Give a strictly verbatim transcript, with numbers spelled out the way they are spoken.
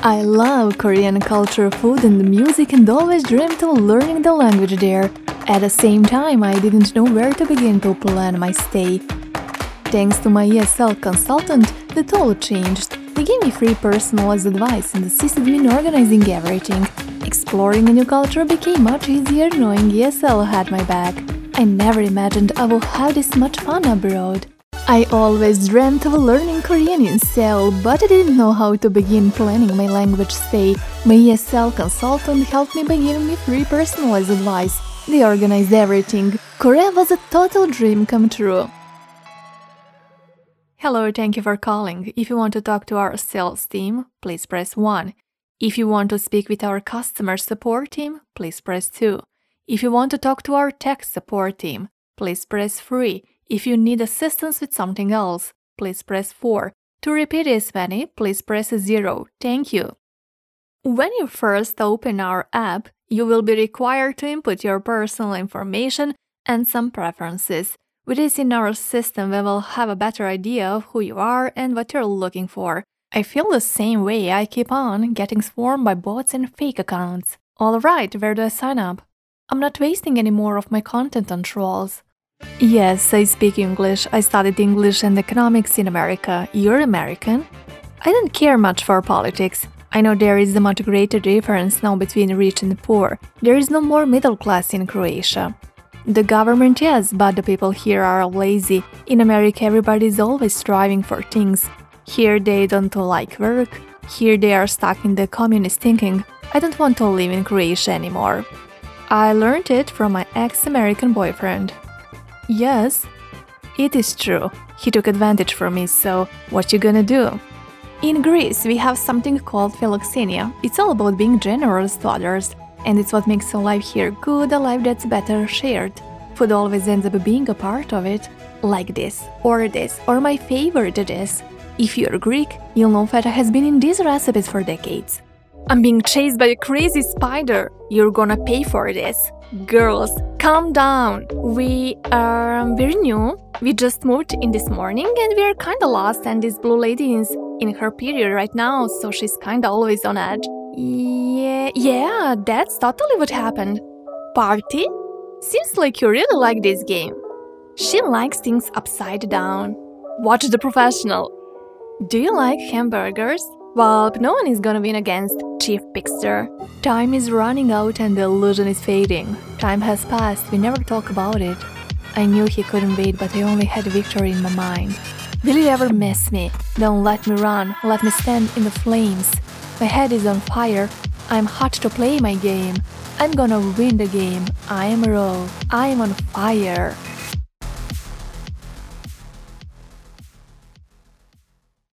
I love Korean culture, food and music and always dreamt of learning the language there. At the same time, I didn't know where to begin to plan my stay. Thanks to my E S L consultant, that all changed. He gave me free personalized advice and assisted me in organizing everything. Exploring a new culture became much easier knowing E S L had my back. I never imagined I would have this much fun abroad. I always dreamt of learning Korean in Seoul, but I didn't know how to begin planning my language stay. My E S L consultant helped me by giving me free personalized advice. They organized everything. Korea was a total dream come true. Hello, thank you for calling. If you want to talk to our sales team, please press one. If you want to speak with our customer support team, please press two. If you want to talk to our tech support team, please press three. If you need assistance with something else, please press four. To repeat this menu, please press zero. Thank you. When you first open our app, you will be required to input your personal information and some preferences. With this in our system, we will have a better idea of who you are and what you're looking for. I feel the same way. I keep on getting swarmed by bots and fake accounts. Alright, where do I sign up? I'm not wasting any more of my content on trolls. Yes, I speak English. I studied English and economics in America. You're American? I don't care much for politics. I know there is a much greater difference now between rich and poor. There is no more middle class in Croatia. The government, yes, but the people here are lazy. In America, everybody is always striving for things. Here they don't like work. Here they are stuck in the communist thinking. I don't want to live in Croatia anymore. I learned it from my ex-American boyfriend. Yes, it is true. He took advantage from me, so what you gonna do? In Greece, we have something called philoxenia. It's all about being generous to others. And it's what makes a life here good, a life that's better shared. Food always ends up being a part of it. Like this, or this, or my favorite this. If you're Greek, you'll know feta has been in these recipes for decades. I'm being chased by a crazy spider. You're gonna pay for this. Girls, calm down. We are very new. We just moved in this morning and we're kinda lost, and this blue lady is in her period right now, so she's kinda always on edge. Yeah, yeah, that's totally what happened. Party? Seems like you really like this game. She likes things upside down. Watch the professional. Do you like hamburgers? Well, no one is gonna win against Chief Pixter. Time is running out and the illusion is fading. Time has passed, we never talk about it. I knew he couldn't wait, but I only had victory in my mind. Will you ever miss me? Don't let me run, let me stand in the flames. My head is on fire. I'm hot to play my game. I'm gonna win the game. I am raw. I am on fire.